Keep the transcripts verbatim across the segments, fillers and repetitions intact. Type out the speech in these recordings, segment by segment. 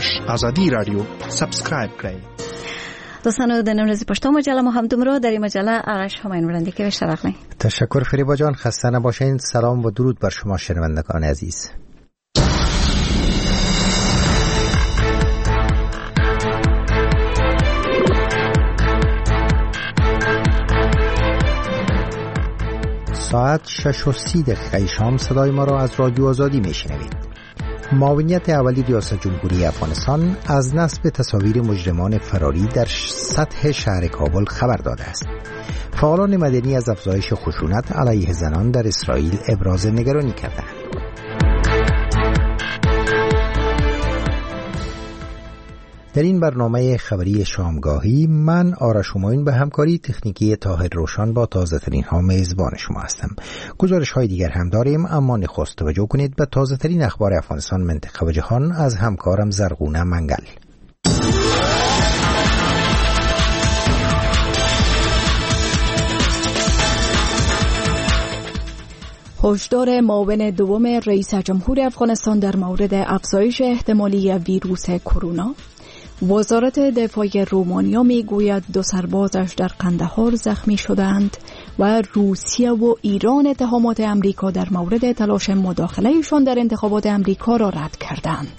اسلش آزادی رادیو سابسکرایب کړئ. دوستانو د نن ورځې پښتو مجله مو هم دومره در این مجله آرش هماین وړاندې کوي. اشتراک تشکر فریبا جان، خسته نباشین. سلام و درود بر شما شنوندگان عزیز. ساعت شش و سی دقیقه شام صدای ما را از رادیو آزادی میشنوید. معاونیت اولی ریاست جمهوری افغانستان از نصب تصاویر مجرمان فراری در سطح شهر کابل خبر داده است. فعالان مدنی از افزایش خشونت علیه زنان در اسرائیل ابراز نگرانی کردند. در این برنامه خبری شامگاهی من آرش هماین به همکاری تکنیکی طاهر روشن با تازه ترین ها میزبان شما هستم. گزارش های دیگر هم داریم، اما نخست توجه کنید به تازه ترین اخبار افغانستان، منطقه و جهان از همکارم زرغونه منگل. هشدار معاون دوم رئیس جمهور افغانستان در مورد افزایش احتمالی ویروس کرونا. وزارت دفاع رومانیا میگوید دو سربازش در قندهار زخمی شدند و روسیه و ایران اتهامات امریکا در مورد تلاش مداخلهشان در انتخابات امریکا را رد کردند.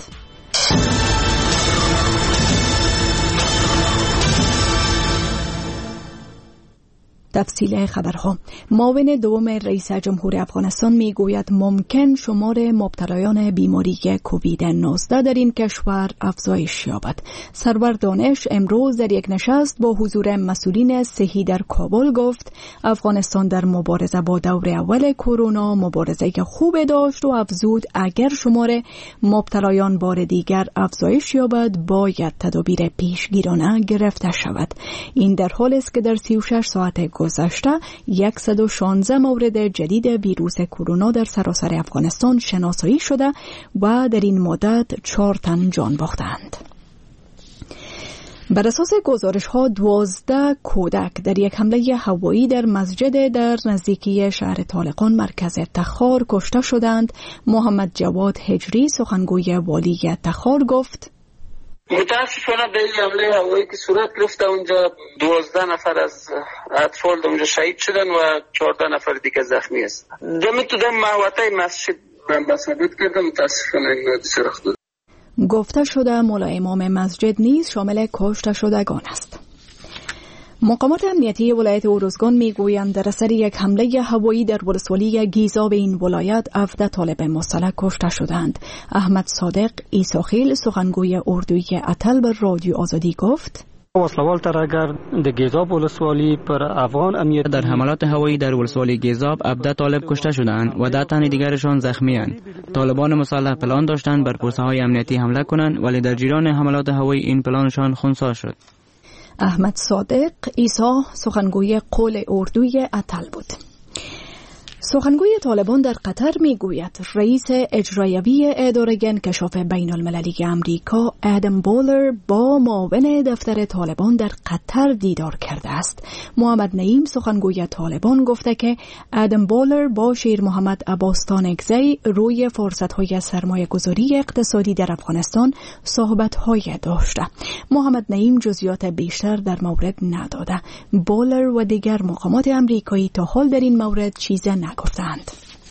تفصیل خبرها. معاون دوم رئیس جمهور افغانستان میگوید ممکن شمار مبتلایان بیماری کووید نوزده در این کشور افزایش یابد. سرور دانش امروز در یک نشست با حضور مسئولین صحی در کابل گفت افغانستان در مبارزه با دور اول کرونا مبارزه خوب داشت و افزود اگر شمار مبتلایان بار دیگر افزایش یابد باید تدابیر پیشگیرانه گرفته شود. این در حالی است که در سی و شش ساعت گذشته صد و شانزده مورد جدید ویروس کرونا در سراسر افغانستان شناسایی شده و در این مدت چهار تن جان باختند. بر اساس گزارش ها دوازده کودک در یک حمله هوایی در مسجد در نزدیکی شهر طالقان مرکز تخار کشته شدند. محمد جواد هجری سخنگوی والی تخار گفت متاسفانه به این حمله هوایی که صورت گرفته اونجا دوازده نفر از اطفال اونجا شهید شدن و چهارده نفر دیگه زخمی هستن. دمی تو دم محوطه مسجد من ثابت کردم متاسفانه این حادثه رخ داد. گفته شده مولا امام مسجد نیز شامل کشته شدگان است. مقامات امنیتی ولایت اروزگان میگویند در اثر یک حمله هوایی در ولسوالی گیزاب این ولایت هفده طالب مسلح کشته شدند. احمد صادق عیساخیل سخنگوی اردوی اتل به رادیو آزادی گفت وسلوال ترگر در گیزاب ولسوالی پر افغان امنیت در حملات هوایی در ولسوالی گیزاب هفده طالب کشته شدند و ده تن دیگرشان زخمی اند. طالبان مسلح پلان داشتند بر پوسته های امنیتی حمله کنند ولی در جریان حملات هوایی این پلانشان خنثی شد. احمد صادق عیسی سخنگوی قول اردوی اتل بود. سخنگوی طالبان در قطر میگوید رئیس اجرایوی اداره انکشاف بین المللی امریکا ادم بولر با معاون دفتر طالبان در قطر دیدار کرده است. محمد نعیم سخنگوی طالبان گفته که ادم بولر با شیر محمد عباستانگزی روی فرصت‌های سرمایه‌گذاری اقتصادی در افغانستان صحبت‌های داشته. محمد نعیم جزئیات بیشتر در مورد نداده. بولر و دیگر مقامات امریکایی تا حال در این مورد چیزی نگفتند.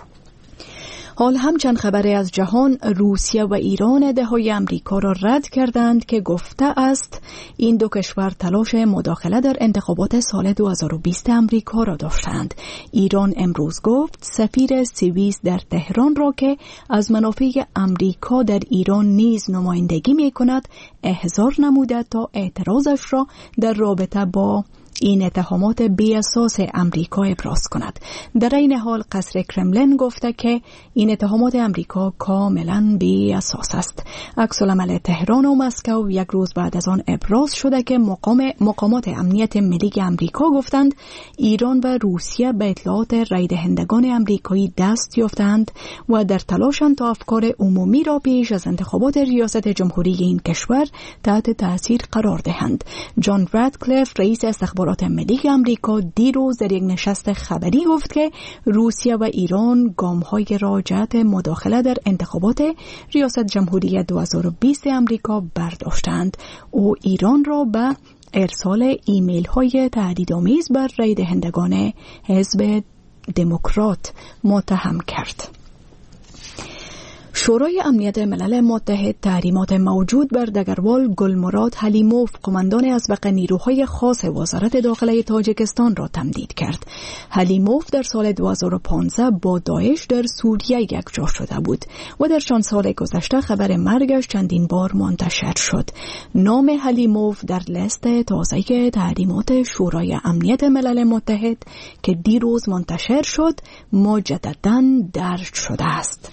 حال هم چند خبری از جهان. روسیه و ایران ادعای امریکا را رد کردند که گفته است این دو کشور تلاش مداخله در انتخابات سال دو هزار و بیست امریکا را داشتند. ایران امروز گفت سفیر سوئیس در تهران را که از منافع امریکا در ایران نیز نمایندگی می کند احضار نموده تا اعتراضش را در رابطه با این اتهامات بی اساس امریکا ابراز کند. در این حال قصر کرملین گفته که این اتهامات امریکا کاملا بی اساس است. عکس العمل تهران و مسکو یک روز بعد از آن ابراز شده که مقام مقامات امنیت ملی امریکا گفتند ایران و روسیه به اطلاعات رای دهندگان امریکایی دست یافتند و در تلاشند تا افکار عمومی را پیش از انتخابات ریاست جمهوری این کشور تحت تاثیر قرار دهند. جان رادکلیف رئیس استخبارات مخابرات ملی آمریکا دیروز در یک نشست خبری گفت که روسیه و ایران گام‌های را جهت مداخله در انتخابات ریاست جمهوری دو هزار و بیست آمریکا برداشتند. او ایران را به ارسال ایمیل های تهدیدآمیز بر رای دهندگان حزب دموکرات متهم کرد. شورای امنیت ملل متحد تحریمات موجود بر دگروال گلمراد حلیموف قماندان اسبق نیروهای خاص وزارت داخله تاجیکستان را تمدید کرد. حلیموف در سال دو هزار و پانزده با داعش در سوریه یکجا شده بود و در چند سال گذشته خبر مرگش چندین بار منتشر شد. نام حلیموف در لیست تازه تحریمات شورای امنیت ملل متحد که دیروز منتشر شد مجدداً درج شده است.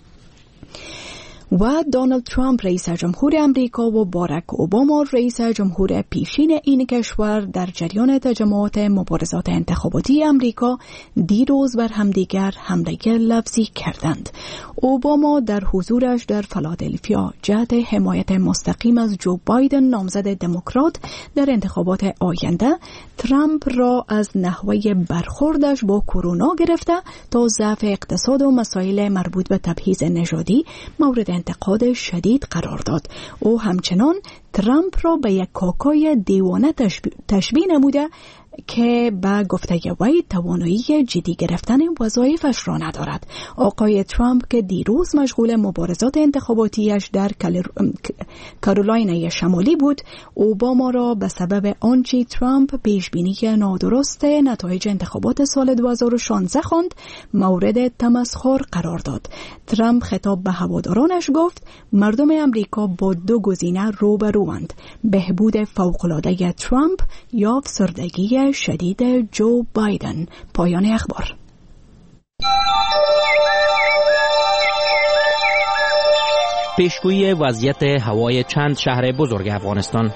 و دونالد ترامپ رئیس جمهور آمریکا و باراک اوباما رئیس جمهور پیشین این کشور در جریان تجمعات مبارزات انتخاباتی آمریکا دیروز بر همدیگر حمله لفظی کردند. اوباما در حضورش در فیلادلفیا جهت حمایت مستقیم از جو بایدن نامزد دموکرات در انتخابات آینده ترامپ را از نحوه برخوردش با کرونا گرفته تا ضعف اقتصاد و مسائل مربوط به تبعیض نژادی مورد انتقاد شدید قرار داد. او همچنان ترامپ را به یک کاکای دیوانه تشبیه نموده که به گفته وی توانایی جدی گرفتن وظایفش را ندارد. آقای ترامپ که دیروز مشغول مبارزات انتخاباتیش در کارولینای شمالی بود، اوباما را به سبب آنچه ترامپ پیشبینی نادرست نتایج انتخابات سال دو هزار و شانزده خواند مورد تمسخر قرار داد. ترامپ خطاب به هوادارانش گفت مردم امریکا با دو گزینه روبروند: بهبود فوق‌العاده ترامپ یا افسردگی شدید جو بایدن. پایان اخبار. پیشگویی وضعیت هوای چند شهر بزرگ افغانستان.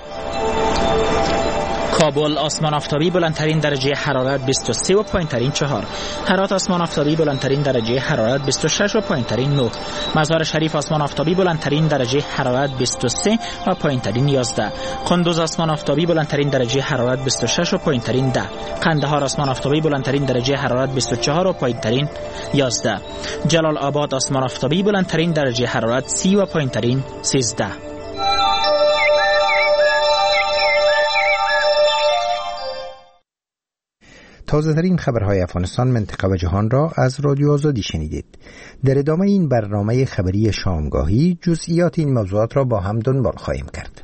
کابل آسمان آفتابی بلندترین درجه حرارت بیست و سه و پایینترین چهار. هرات آسمان آفتابی بلندترین درجه حرارت بیست و شش و پایینترین نه. مزار شریف آسمان آفتابی بلندترین درجه حرارت بیست و سه و پایینترین یازده. قندوز آسمان آفتابی بلندترین درجه حرارت بیست و شش و پایینترین ده. قندهار آسمان آفتابی بلندترین درجه حرارت بیست و چهار و پایینترین یازده. جلال آباد آسمان آفتابی بلندترین درجه حرارت سی و پایینترین سیزده. تازه ترین خبرهای افغانستان، منطقه و جهان را از رادیو آزادی شنیدید. در ادامه این برنامه خبری شامگاهی جزئیات این موضوعات را با هم دنبال خواهیم کرد.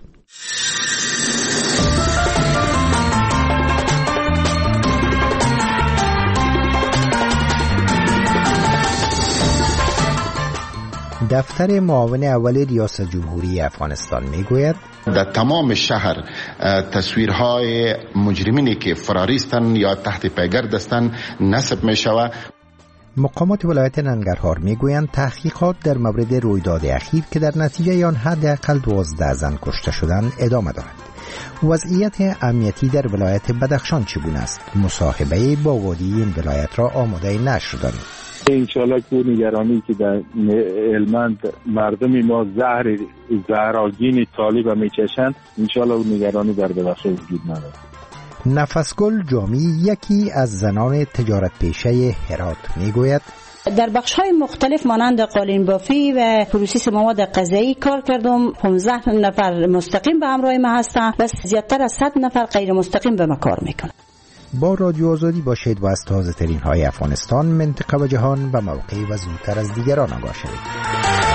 دفتر معاون اول ریاست جمهوری افغانستان میگوید در تمام شهر تصویرهای مجرمینی که فراریستن یا تحت پیگرد هستند نصب می شود. مقامات ولایت ننگرهار میگویند تحقیقات در مورد رویداد اخیر که در نتیجه آن حداقل دوازده زن کشته شدند ادامه دارد. وضعیت امنیتی در ولایت بدخشان چگونه است؟ مصاحبه با وادی این ولایت را آماده نشر داریم. انشالله که نگرانی که در هلمند مردم ما زهر زهراگین طالب میچشند، انشالله نگرانی در بدخشان وجود ندارد. نفسگل جامی یکی از زنان تجارت پیشه هرات میگوید در بخش‌های مختلف مانند قالین بافی و پروسس مواد غذایی کار کردم. پانزده نفر مستقیم به همراه ما هستند و زیادتر از صد نفر غیر مستقیم به ما کار میکنند. با رادیو آزادی باشید و از تازه ترین های افغانستان، منطقه و جهان و موقعی و زودتر از دیگران آگاه شوید.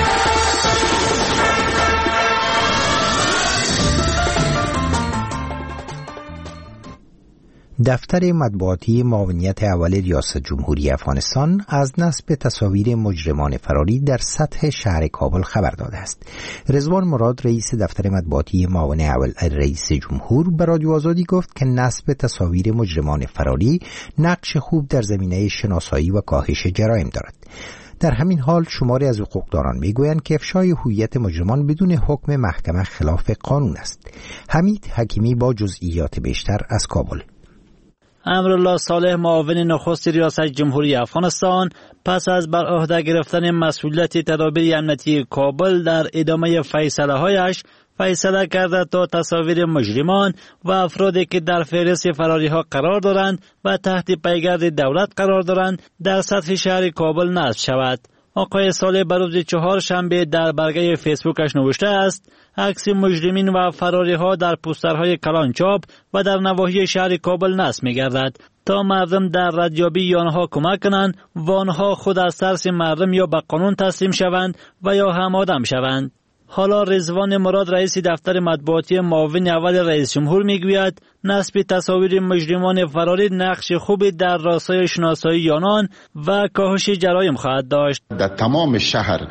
دفتر مطبوعاتی معاونیت اول ریاست جمهوری افغانستان از نصب تصاویر مجرمان فراری در سطح شهر کابل خبر داده است. رضوان مراد رئیس دفتر مطبوعاتی معاون اول رئیس جمهور به رادیو آزادی گفت که نصب تصاویر مجرمان فراری نقش خوب در زمینه شناسایی و کاهش جرایم دارد. در همین حال شماری از حقوقدانان میگویند که افشای هویت مجرمان بدون حکم محکمه خلاف قانون است. حمید حکیمی با جزئیات بیشتر از کابل. امرالله صالح معاون نخست ریاست جمهوری افغانستان پس از بر عهده گرفتن مسئولیت تدابیر امنیتی کابل در ادامه فیصله هایش فیصله کرده تا تصاویر مجرمان و افرادی که در فهرست فراری ها قرار دارند و تحت پیگرد دولت قرار دارند در سطح شهر کابل نصب شود. آقای صالح بر روز چهارشنبه در برگه فیسبوکش نوشته است: عکس مجرمین و فراری ها در پوسترهای کلانچاپ و در نواحی شهر کابل نصب می گردد تا مردم در ردیابی آنها کمک کنند و آنها خود از ترس مردم یا به قانون تسلیم شوند و یا هم آدم شوند. حالا رضوان مراد رئیس دفتر مطبوعاتی معاون اول رئیس جمهور میگوید نصب تصاویر مجرمان فراری نقش خوبی در راستای شناسایی آنان و کاهش جرایم خواهد داشت. در تمام شهر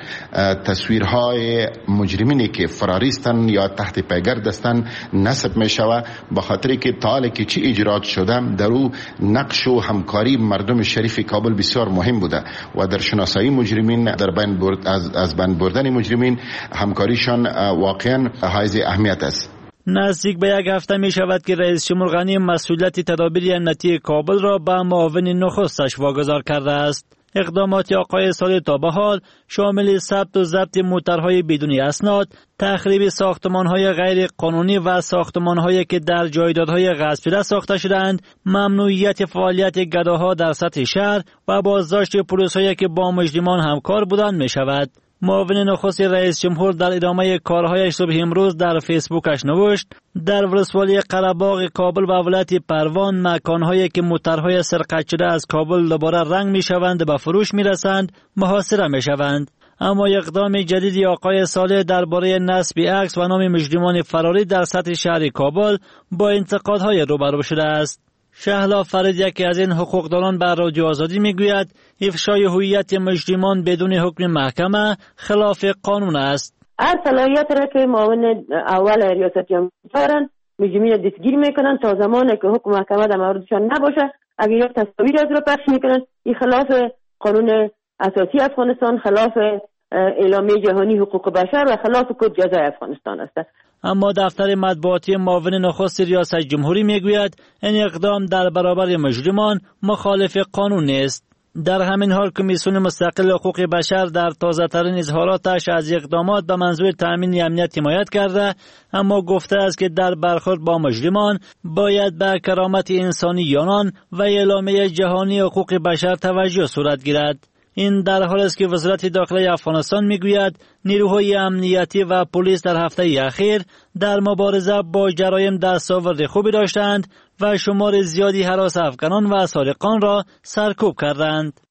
تصویرهای مجرمینی که فراریستن یا تحت پیگرد هستند نصب می شود، به خاطر که تا حالی که چی اجرات شده در او نقش و همکاری مردم شریف کابل بسیار مهم بوده و در شناسایی مجرمین، در بین برد از از بین بردن مجرمین همکاریشان واقعا حائز اهمیت است. نزدیک به یک هفته می شود که رئیس جمهور غنی مسئولیت تدابیر امنیتی کابل را به معاون نخستش واگذار کرده است. اقدامات آقای صالح تا به حال شامل ثبت و ضبط موترهای بدون اسناد، تخریب ساختمان‌های غیر قانونی و ساختمان‌هایی که در جایدادهای غصب‌شده ساخته شده‌اند، ممنوعیت فعالیت گداها در سطح شهر و بازداشت پلیس‌هایی که با مجرمان همکار بودند می شود. معاون نخست رئیس جمهور در ادامه کارهایش صبح امروز در فیسبوکش نوشت: در ولسوالی قره‌باغ کابل و ولایت پروان مکانهایی که موترهای سرقت شده از کابل دوباره رنگ می‌شوند به فروش می‌رسند محاصره می‌شوند. اما اقدام جدیدی آقای صالح درباره نصب عکس و نام مجرمان فراری در سطح شهر کابل با انتقادهای روبرو شده است. شهلا فرید یکی از این حقوقدانان بر رادیو آزادی میگوید افشای هویت مجرمان بدون حکم محکمه خلاف قانون است. هر صلاحیت را که معاون اول ریاست جمهوری دارند مجرمین دستگیر میکنن تا زمانی که حکم محکمه در موردشان نباشه. اگر یک تصاویر از را پخش میکنن این خلاف قانون اساسی افغانستان، خلاف اعلامیه جهانی حقوق بشر و خلاف کد جزای افغانستان است. اما دفتر مطبوعاتی معاون نخست ریاست جمهوری میگوید این اقدام در برابر مجرمان مخالف قانون نیست. در همین حال کمیسیون مستقل حقوق بشر در تازه‌ترین اظهاراتش از اقدامات به منظور تأمین امنیت حمایت کرده، اما گفته است که در برخورد با مجرمان باید به کرامت انسانی آنان و اعلامیه جهانی حقوق بشر توجه صورت گیرد. این در حالی است که وزارت داخلی افغانستان میگوید نیروهای امنیتی و پلیس در هفته اخیر در مبارزه با جرایم دستاورد خوبی داشتند و شمار زیادی هراس افغانان و سارقان را سرکوب کردند.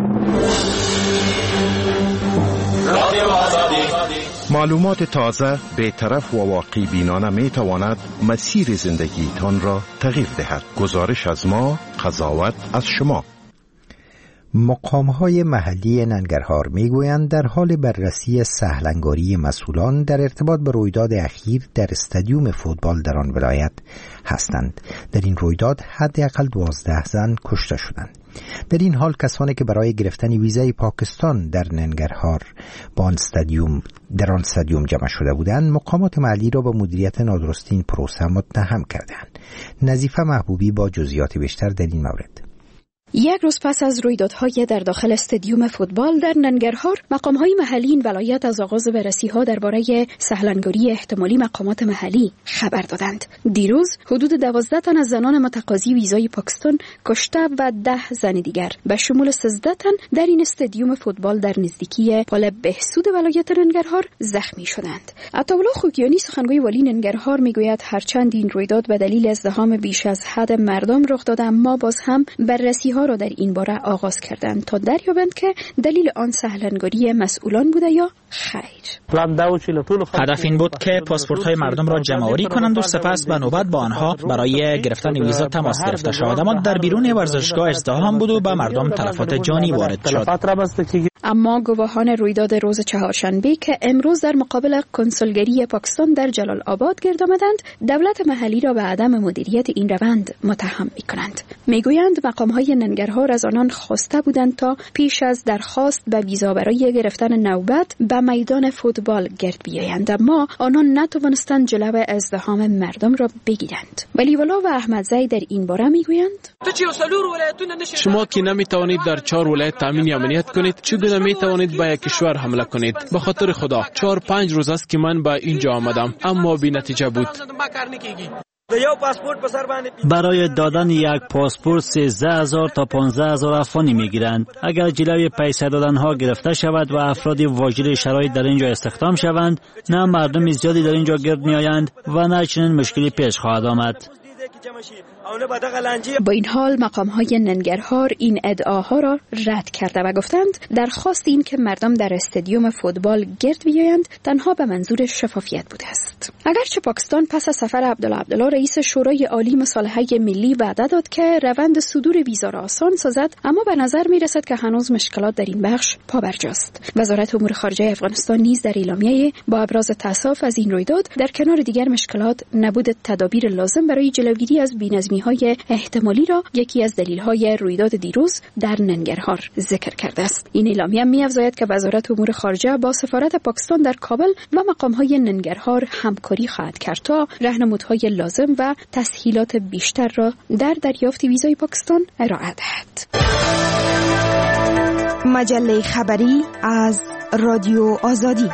معلومات تازه، بی‌طرف و واقع بینانه می تواند مسیر زندگیتان را تغییر دهد. گزارش از ما، قضاوت از شما. مقام‌های محلی ننگرهار می‌گویند در حال بررسی سهلنگاری مسئولان در ارتباط به رویداد اخیر در استادیوم فوتبال در آن ولایت هستند. در این رویداد حداقل دوازده زن کشته شدند. در این حال کسانی که برای گرفتن ویزای پاکستان در ننگرهار با آن استادیوم در آن استادیوم جمع شده بودند، مقامات محلی را به مدیریت نادرستی این پروسه متهم کردند. نظیفه محبوبی با جزئیات بیشتر در این مورد. یک روز پس از رویدادهای در داخل استادیوم فوتبال در ننگرهار، مقام‌های محلی این ولایت از آغاز بررسی‌ها درباره سهلنگاری احتمالی مقامات محلی خبر دادند. دیروز حدود دوازده تن از زنان متقاضی ویزای پاکستان کشته و ده زن دیگر به شمول سیزده تن در این استادیوم فوتبال در نزدیکی پل بهسود ولایت ننگرهار زخمی شدند. عطاالله خوگیانی سخنگوی والی ننگرهار میگوید هرچند این رویداد به دلیل ازدحام بیش از حد مردم رخ داده، اما باز هم بررسی ها را در این باره آغاز کردند تا دریابند که دلیل آن سهلنگاری مسئولان بوده یا خیر. هدف این بود که پاسپورت های مردم را جمع‌آوری کنند و سپس به نوبت با آنها برای گرفتن ویزا تماس گرفته شود، اما در بیرون ورزشگاه ازدحام بود و به مردم تلفات جانی وارد شد. اما گواهان رویداد روز چهارشنبه که امروز در مقابل کنسولگری پاکستان در جلال آباد گرد آمدند، دولت محلی را به عدم مدیریت این روند متهم می‌کنند. میگویند مقام‌های ننگرهار از آنان خواسته بودند تا پیش از درخواست به ویزا برای گرفتن نوبت به میدان فوتبال گرد بیایند، اما آنان نتوانستند جلو ازدحام مردم را بگیرند. ولی ولا و احمدزی در این باره میگویند شما که نمیتوانید در چهار ولایت تامین امنیت کنید، چگونه میتوانید به یک کشور حمله کنید؟ به خاطر خدا چهار پنج روز است که من به اینجا آمدم، اما بی نتیجه بود. برای دادن یک پاسپورت سیزده هزار تا پانزده هزار افغانی میگیرند. اگر جلوی پیسه دادن ها گرفته شود و افرادی واجد شرایط در اینجا استخدام شوند، نه مردم زیادی در اینجا گرد میآیند و نه چنین مشکلی پیش خواهد آمد. با این حال مقام‌های ننگرهار این ادعاها را رد کرده و گفتند درخواست این که مردم در استادیوم فوتبال گرد بیایند تنها به منظور شفافیت بوده است. اگرچه پاکستان پس از سفر عبدالله عبدالله رئیس شورای عالی مصالحه ملی وعده داد که روند صدور ویزا را آسان سازد، اما به نظر می رسد که هنوز مشکلات در این بخش پابرجاست. وزارت امور خارجه افغانستان نیز در اعلامیه با ابراز تأسف از این رویداد در کنار دیگر مشکلات نبود تدابیر لازم برای جلوگیری از بی‌نظمی‌های احتمالی را یکی از دلایل‌های رویداد دیروز در ننگرهار ذکر کرده است. این اعلامیه می‌افزاید که وزارت امور خارجه با سفارت پاکستان در کابل و مقام‌های ننگرهار همکاری خواهد کرد تا راهنمودهای لازم و تسهیلات بیشتر را در دریافت ویزای پاکستان ارائه دهد. مجله خبری از رادیو آزادی.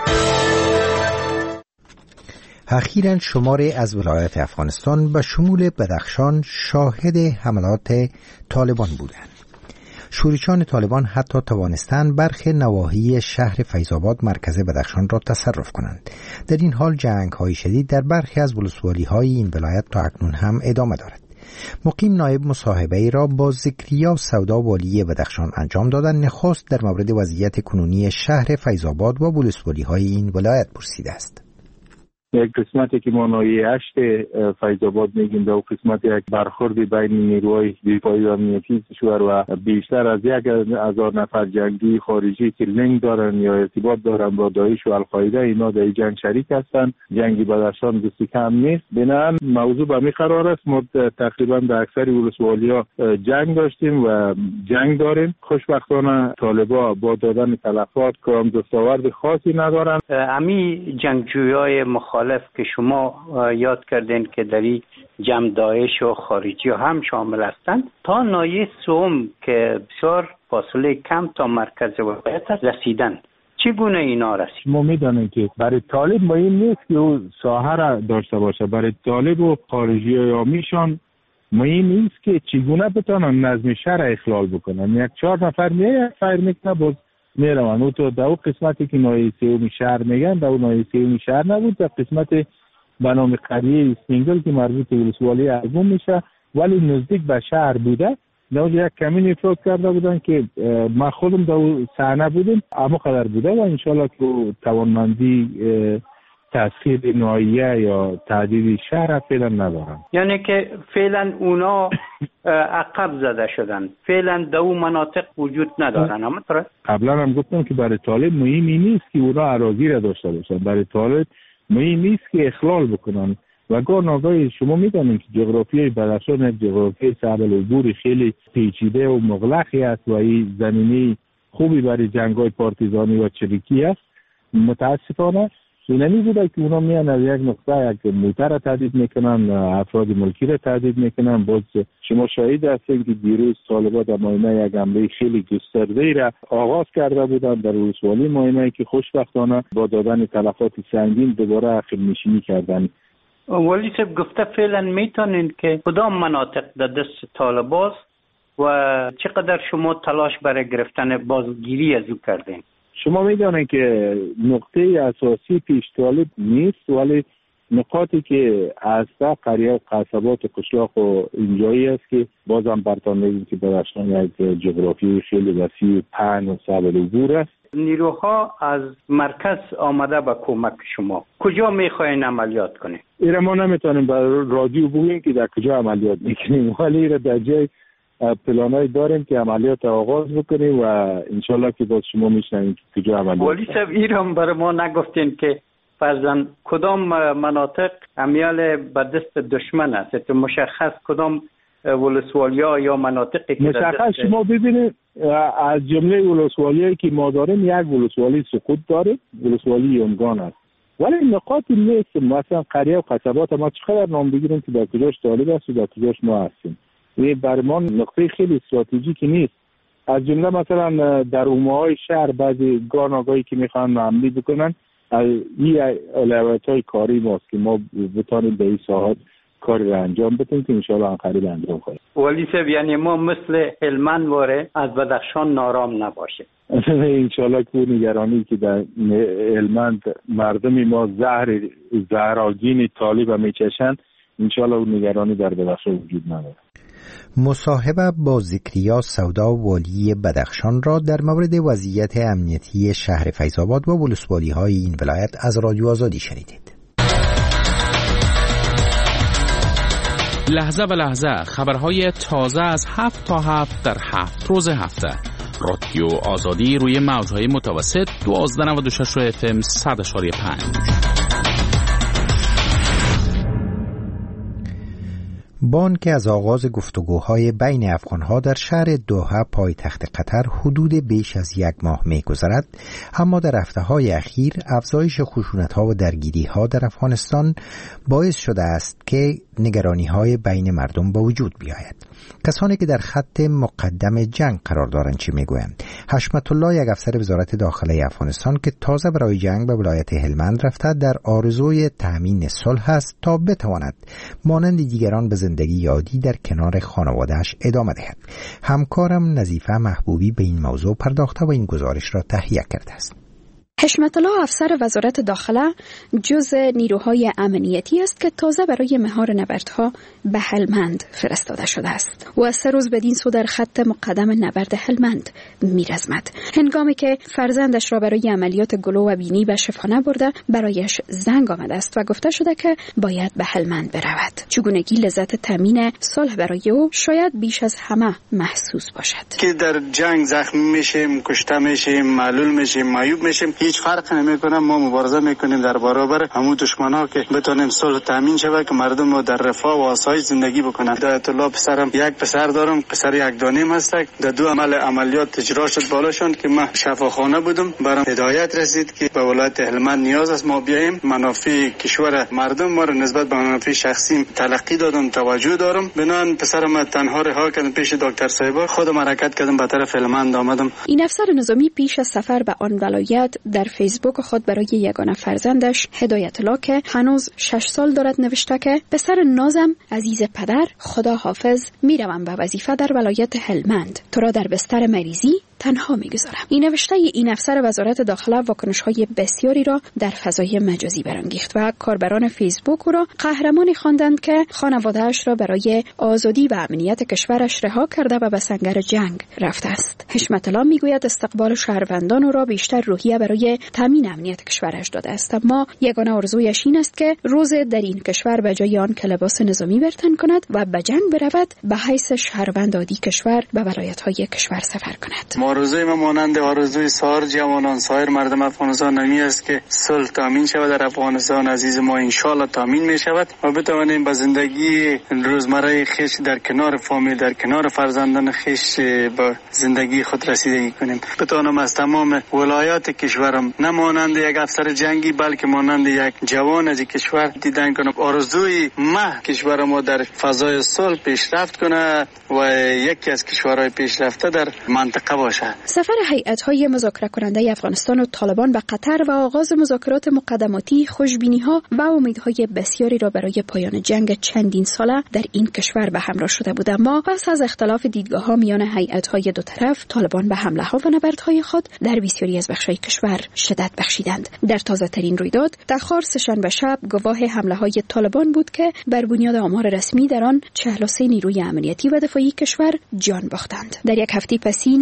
اخیراً شماری از ولایات افغانستان به شمول بدخشان شاهد حملات طالبان بودند. شورشان طالبان حتی توانستند برخی نواحی شهر فیض‌آباد مرکز بدخشان را تصرف کنند. در این حال جنگ‌های شدید در برخی از ولسوالی‌های این ولایت تا اکنون هم ادامه دارد. مقیم نایب مصاحبه‌ای را با ذکریا سودا والی بدخشان انجام دادن، نخست در مورد وضعیت کنونی شهر فیض‌آباد و ولسوالی‌های این ولایت پرسیده است. یک قسمتی که ما ناحیه هشت فیض‌آباد میگیم و قسمت یک برخورد بین نیروهای دفاعی و امنیتی کشور و بیشتر از یک هزار نفر جنگی خارجی که لینک دارن یا ارتباط دارن با داعش و القاعده، اینا در جنگ شریک هستن. جنگی بدخشان دستی کم نیست. بنابراین موضوع به می قرار است. ما تقریبا در اکثر ولسوالیا جنگ داشتیم و جنگ داریم. خوشبختانه طالبان با دادن تلفات کام دستاورد خاصی ندارن. امی جنگجویای مخالف که شما یاد کردین که در این جمع داعش و خارجی هم شامل هستند، تا ناحیه سوم که بسیار فاصله کم تا مرکز ولایت رسیدن، چگونه اینا رسید؟ ما میدانیم که برای طالب مهم نیست که او ساحه را داشته باشه. برای طالب و خارجی ها میشان مهم نیست که چگونه بتونن نظم شهر اخلال بکنن. یک چهار نفر میه فایر میکنه باز میروان. او تو در قسمتی که ناحیه سوم شهر میگن در ناحیه سوم شهر نبود، در قسمت به نام قریه سینگل که مربوط به ولسوالی ارگون میشه ولی نزدیک به شهر بوده. در یک کمین افراد کرده بودن که ما خودم در صحنه بودیم، اما قدر بوده و انشالله که توانمندی تسخیر ناحیه یا تعدیل شهر فعلا ندارن. یعنی که فعلا اونا عقب زده شدن، فعلا در اون مناطق وجود ندارن. اما قبلا هم گفتم که برای طالب مهمی نیست که اونا اراضی را داشته باشن. برای طالب مهم نیست که اخلال بکنن و گاه ناگاه شما میدونید که جغرافیای بدخشان یک جغرافیای صعب العبور خیلی پیچیده و مغلقی است و این زمینه خوبی برای جنگ‌های پارتیزانی و چریکی است. متاسفانه اینمی بوده که اونا میان از یک نقطه یک موتر را تهدید میکنن، افراد ملکی را تهدید میکنن. باز شما شاهد هستید که دیروز طالبان در ماینه یک حمله خیلی گسترده‌ای را آغاز کرده بودند در ولسوالی ماینه که خوشبختانه با دادن تلفات سنگین دوباره عقب‌نشینی کردن. ولی صاحب گفته فعلا میتونین که کدام مناطق در دست طالباست و چقدر شما تلاش برای گرفتن بازگیری از او کردین؟ شما میدونید که نقطه اساسی پیش طالب نیست ولی نقاطی که از قریه قصبات قشلاق و اینجایی است که بازم برتان میگیم که بدخشان یک جغرافی خیلی وسیع پهن و صعب العبور است. نیروها از مرکز آمده به کمک شما کجا میخواین عملیات کنید؟ ایره ما نمیتونیم برای رادیو بگوییم که در کجا عملیات میکنیم ولی ایره در جای پلانای داریم که عملیات آغاز بکنیم و انشالله که باز شما میشنوید که کجا عملیات. ولی صاحب ایران برای ما نگفتین که فرضاً کدام مناطق امیال به دست دشمن است؟ مشخص کدام ولسوالی‌ها یا مناطقی که مشخص شما ببینید از جمله ولسوالیایی که ما داریم یک ولسوالی سقوط داره، ولسوالی یونگان است. ولی نقاط نیست، مثلا قریه و قصبات ما چقدر نام بگیریم که در کجاش طالب است و در کجاش ما هستیم. این برای ما نقطه خیلی استراتژیکی نیست. از جمله مثلا در اومه‌های شهر بعضی گارناگاهی که میخوان حمله بکنن، این اولویت‌های کاری ماست که ما بتونیم به این ساحات کاری را انجام بدیم که انشاءالله ان قریب انجام کنیم. ولی صاحب یعنی ما مثل هلمند واره از بدخشان نارام نباشه. انشاءالله که نگرانی که در هلمند مردم ما زهر زهرآگین طالب میچشند، انشاءالله اون نگرانی در بدخشان وجود نداره. مصاحبه با ذکریا سودا والی بدخشان را در مورد وضعیت امنیتی شهر فیض‌آباد و ولسوالی‌های این ولایت از رادیو آزادی شنیدید. لحظه به لحظه خبرهای تازه از هفت تا هفت در هفت روز هفته. رادیو آزادی روی موج‌های متوسط دوازده نود و شش اف ام صد و پنج. بان که از آغاز گفتگوهای بین افغانها در شهر دوحه پایتخت قطر حدود بیش از یک ماه می‌گذرد، اما در هفته‌های اخیر افزایش خشونت‌ها و درگیری‌ها در افغانستان باعث شده است که نگرانی‌های بین مردم به وجود بیاید. کسانی که در خط مقدم جنگ قرار دارند چه میگویند؟ حشمت الله، یک افسر وزارت داخله افغانستان که تازه برای جنگ به ولایت هلمند رفته، در آرزوی تامین صلح است تا بتواند مانند دیگران به زندگی عادی در کنار خانواده‌اش ادامه دهد. همکارم نظیفه محبوبی به این موضوع پرداخته و این گزارش را تهیه کرده است. حشمت الله افسر وزارت داخله جز نیروهای امنیتی است که تازه برای مهار نبردها به هلمند فرستاده شده است و سه روز بدین سو در خط مقدم نبرد هلمند میرزمد. هنگامی که فرزندش را برای عملیات گلو و بینی به شفا برده، برایش زنگ آمده است و گفته شده که باید به هلمند برود. چگونگی لذت تامین صلح برای او شاید بیش از همه محسوس باشد. که در جنگ زخمی میشیم، کشته میشیم، معلول میشیم، معیوب میشیم، هیچ فرق نمیکنه. ما مبارزه میکنیم در برابر همون دشمن‌ها که بتونیم صلح تامین شود که مردم ما در رفاه و آسایش زندگی بکنن. در اطلاع پسرم یک پسر دارم، پسر یک دانیم است. در دو عمل عملیات اجرا شد بالاشون که من شفاخانه بودم، برام هدایت رسید که به ولایت هلمند نیاز است ما بیایم. منافع کشور مردم ما رو نسبت به منافع شخصی تلقی دادم، توجه دارم. بنان پسرم تنها رها کردم پیش دکتر صاحب، خودم حرکت کردم به طرف هلمند آمدم. این افسر نظامی پیش از سفر به آن ولایت در فیسبوک خود برای یگانه فرزندش هدایت الله که هنوز شش سال دارد نوشته که پسر نازم عزیز پدر، خدا حافظ، میروم به وظیفه در ولایت هلمند، تو را در بستر مریضی تنها میگذارم. این نوشته این افسر وزارت داخله واکنش‌های بسیاری را در فضای مجازی برانگیخت و کاربران فیسبوک را قهرمانی خواندند که خانواده‌اش را برای آزادی و امنیت کشورش رها کرده و به سنگر جنگ رفته است. حشمت الله میگوید استقبال شهروندان را بیشتر روحیه برای تامین امنیت کشورش داده است، اما یگانه آرزویش این است که روز در این کشور به جای آن که لباس نظامی برتن کند و به جنگ برود، به حیث شهروند عادی کشور به ولایت‌های کشور سفر کند. آرزوی ما مانند آرزوی سایر جوانان، سایر مردم افغانستان نمی است که صلح تامین شود در افغانستان عزیز ما. ان شاء الله تامین می شود و بتوانیم به زندگی روزمره خویش در کنار فامیل، در کنار فرزندان خویش به زندگی خود رسیدگی کنیم. بتوانم از تمام ولایات کشورم نه مانند یک افسر جنگی بلکه مانند یک جوان از کشور دیدن کنم. آرزوی ما کشور ما در فضای صلح پیشرفت کنه و یکی از کشورهای پیشرفته در منطقه باشه. سفر هیئت‌های مذاکره کننده افغانستان و طالبان به قطر و آغاز مذاکرات مقدماتی خوشبینی‌ها و امیدهای بسیاری را برای پایان جنگ چندین ساله در این کشور به همراه شده بود، اما پس از اختلاف دیدگاه‌ها میان هیئت‌های دو طرف، طالبان به حمله‌ها و نبردهای خود در بسیاری از بخش‌های کشور شدت بخشیدند. در تازه‌ترین رویداد تخار سه‌شنبه شب گواه حمله‌های طالبان بود که بر بنیاد آمار رسمی در آن چهل و سه نیروی امنیتی و دفاعی کشور جان باختند. در یک هفته پسین هلمند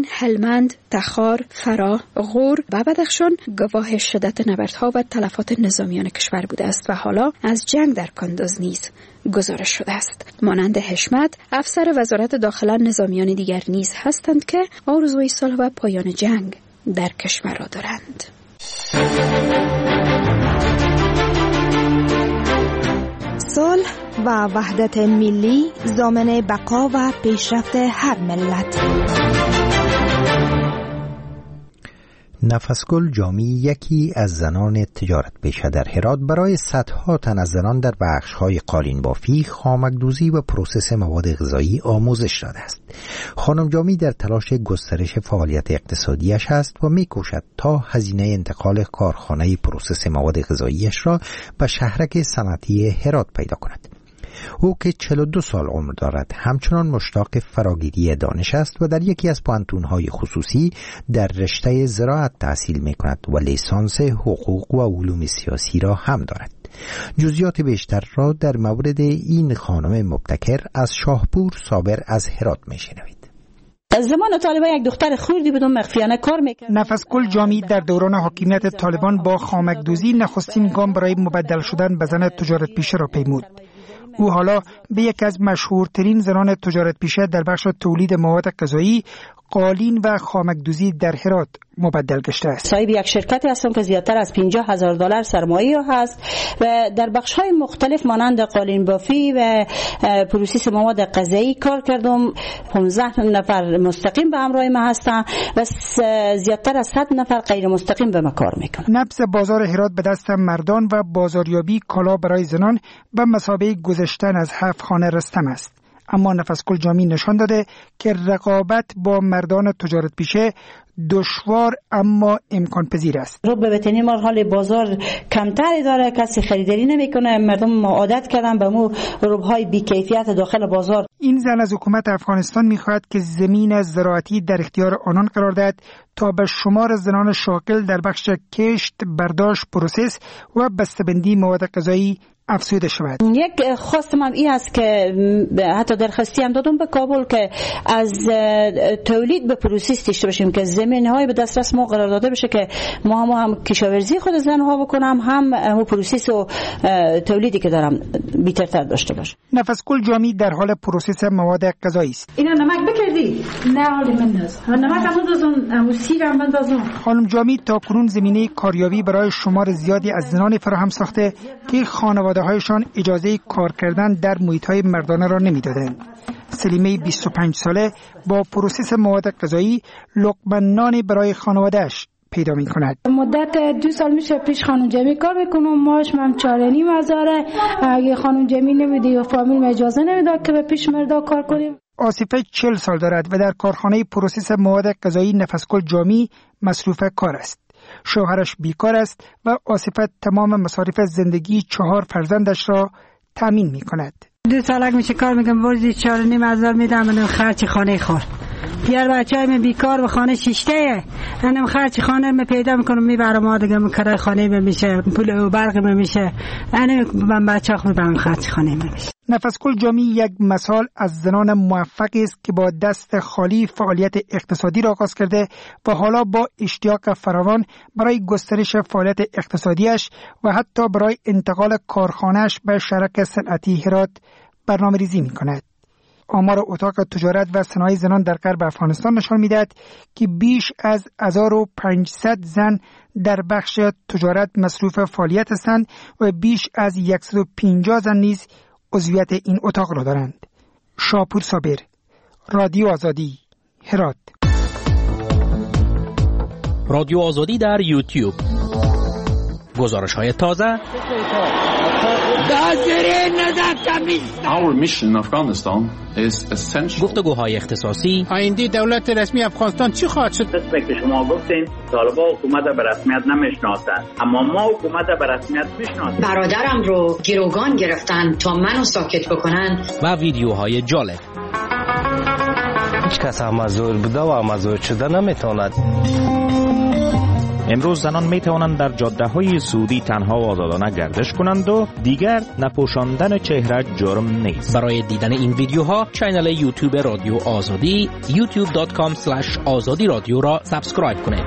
هلمند، تخار، فراه، غور و بدخشان گواه شدت نبردها و تلفات نظامیان کشور بوده است و حالا از جنگ در کندوز نیز گزارش شده است. مانند حشمت، افسر وزارت داخله، نظامیان دیگر نیز هستند که آرزوی صلح و پایان جنگ در کشور را دارند. صلح و وحدت ملی ضامن بقا و پیشرفت هر ملت. نفسگل جامی، یکی از زنان تجارت پیشه در هرات، برای صدها تن از زنان در بخش‌های قالین بافی، خامک‌دوزی و پروسس مواد غذایی آموزش داده است. خانم جامی در تلاش گسترش فعالیت اقتصادیش است و می‌کوشد تا هزینه انتقال کارخانه پروسس مواد غذاییش را به شهرک صنعتی هرات پیدا کند. او که چهل و دو سال عمر دارد همچنان مشتاق فراگیری دانش است و در یکی از پانتون‌های خصوصی در رشته زراعت تحصیل می‌کند و لیسانس حقوق و علوم سیاسی را هم دارد. جزئیات بیشتر را در مورد این خانم مبتکر از شاهپور صابر از هرات می‌شنوید. زمان طالبان یک دختر خوردی بدون مخفیانه کار میکرد. نفسگل جامی در دوران حاکمیت طالبان با خامک‌دوزی نخستین گام برای مبدل شدن به زن تجارت پیشه را پیمود. او حالا به یک از مشهورترین زنان تجارت پیشه در بخش تولید مواد غذایی، قالین و خامک‌دوزی در هرات مبدل گشته است. صاحب یک شرکتی هستم که زیادتر از پنجاه هزار دلار سرمایه هست و در بخش‌های مختلف مانند قالین بافی و پروسس مواد غذایی کار کردم. پانزده نفر مستقیم به همراه ما هستند و زیادتر از صد نفر غیر مستقیم به ما کار میکنند. نبض بازار هرات به دست مردان و بازاریابی کالا برای زنان به مثابه گذشتن از هفت خانه رستم است. اما نفسگل جامی نشان داده که رقابت با مردان تجارت پیشه دشوار اما امکان پذیر است. رو به وطنی مرحله بازار کمتری داره، کسی خریداری نمیکنه، مردم عادت کردن به مو روبهای بی‌کیفیت داخل بازار. این زن از حکومت افغانستان میخواهد که زمین زراعتی در اختیار آنان قرار دهد تا به شمار زنان شاغل در بخش کشت، برداشت، پروسس و بسته‌بندی مواد غذایی افزوده شود. یک خواستم هم این است که حتی درخواستی هم دادم به کابل که از تولید به پروسس داشته باشیم که زمین‌های به دسترس ما قرار داده بشه که ما هم, هم کشاورزی خود زن‌ها بکنم، هم هم پروسس و تولیدی که دارم بی‌ترتر داشته باشه. نفسگل جامی در حال پروسس مواد غذایی است. اینا نمک بکردی؟ نه حالی بنداز. نمک هم بندازون، امو سیر هم بندازون. خانم جامی تا کنون زمینه کاریابی برای شمار زیادی از زنان فراهم ساخته که خانواده‌هایشان اجازه کار کردن در محیط‌های مردانه را نمی‌دادند. سلیمه بیست و پنج ساله با پروسس مواد غذایی لقمه نان برای خانواده‌اش پیدا می‌کند. مدت دو سال میشه پیش خانم جمی کار میکنم، ماش من چاره نیم هزاره. اگه خانم جمی نمیدی و فامیل اجازه نمیداد که به پیش مردا کار کنیم. آصفه چهل سال دارد و در کارخانه پروسس مواد غذایی نفسگل جامی مصروف کار است. شوهرش بیکار است و آصفه تمام مصارف زندگی چهار فرزندش را تامین می کند. دو سالک میشه کار میکنم، برزی چهار نیم هزار میدم منم خرچ خانه خور. دیگر بچه‌ای من بیکار و خانه شیشته، منم خرچ خانه می پیدا میکنم میبرم آدگم کرای خانه میشه، پول و برق میشه، انا من بچه‌ها میبرم خرچ خانه میشه. نفسگل جامی یک مثال از زنان موفق است که با دست خالی فعالیت اقتصادی را آغاز کرده و حالا با اشتیاق فراوان برای گسترش فعالیت اقتصادیش و حتی برای انتقال کارخانه‌اش به شرکت صنعتی هرات برنامه‌ریزی می‌کند. آمار اتاق تجارت و صنایع زنان در غرب افغانستان نشان می‌دهد که بیش از هزار و پانصد زن در بخش تجارت مصروف فعالیت هستند و بیش از صد و پنجاه زن نیز عضویت این اتاق را دارند. شاپور صابر، رادیو آزادی، هرات. رادیو آزادی در یوتیوب. گزارش های تازه. Our mission in Afghanistan is essential. گفتگوهای اختصاصی. آینده دولت رسمی افغانستان چی خواهد شد؟ مثل که شما گفتین طالبان حکومت به رسمیت نمیشناسند، اما ما حکومت به رسمیت میشناسیم. برادرم رو گروگان گرفتن تا منو ساکت بکنن. و ویدیوهای جالب. هیچ کس هم مزور بوده و مزور شده نمیتواند. امروز زنان می توانند در جاده های سعودی تنها و آزادانه گردش کنند و دیگر نپوشاندن چهره جرم نیست. برای دیدن این ویدیوها کانال یوتیوب رادیو آزادی یوتیوب دات کام اسلش آزادی رادیو را سابسکرایب کنید.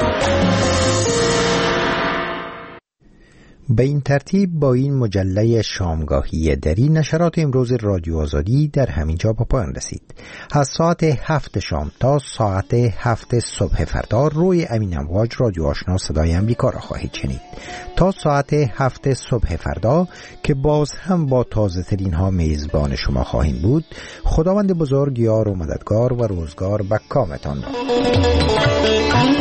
به این ترتیب با این مجله شامگاهی دری نشرات امروز رادیو آزادی در همین جا به پایان رسید. از ساعت هفت شام تا ساعت هفت صبح فردا روی امین امواج رادیو آشنا صدای امریکا را خواهید شنید. تا ساعت هفت صبح فردا که باز هم با تازه ترین ها میزبان شما خواهیم بود. خداوند بزرگ یار و مددگار و روزگار به کامتان باد.